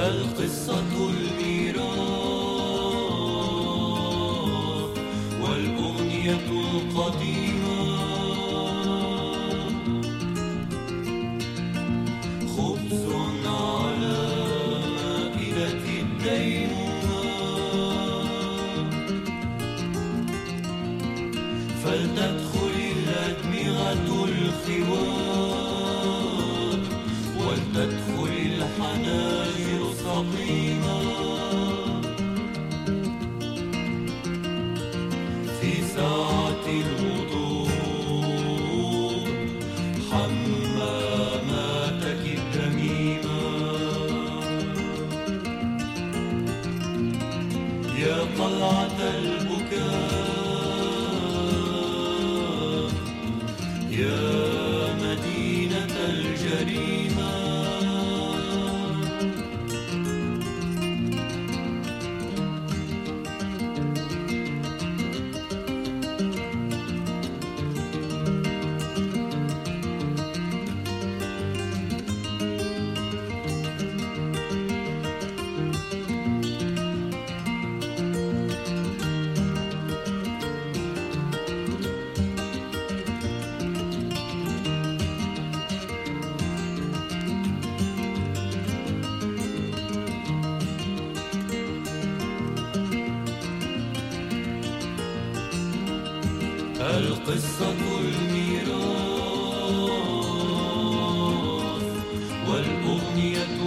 القصة الميراث والأغنية القديمة، خبز على مائدة الدينونة، فلتدخل الأدمغة الخوات ولتدخل الحناجر سقيمة، في ساعة الغضون حماماتك الدميمة، يا قلعة البكاء يا مدينة الجريمة. القصة الميراث والأغنية